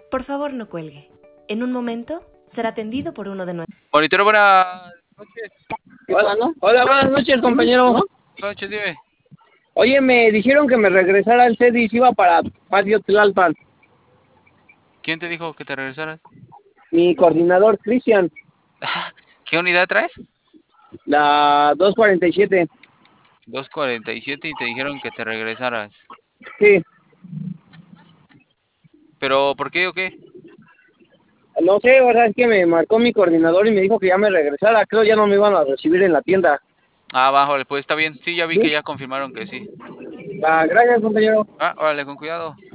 Por favor, no cuelgue. En un momento será atendido por uno de nuestros... Monitor, buenas noches. Hola, ¿no? Hola, buenas noches, compañero. Buenas noches, dime. Oye, me dijeron que me regresara al CEDIS, iba para Patio Tlalpan. ¿Quién te dijo que te regresaras? Mi coordinador, Cristian, ¿Qué unidad traes? la 247. 247 y te dijeron que te regresaras. Sí, ¿Pero por qué o qué? no sé, verdad es que me marcó mi coordinador y me dijo que ya me regresara. Creo ya no me iban a recibir en la tienda. Ah, vale, pues está bien. Sí, ya vi que ¿Sí? ya confirmaron que sí. Gracias, compañero. Ah, órale, con cuidado.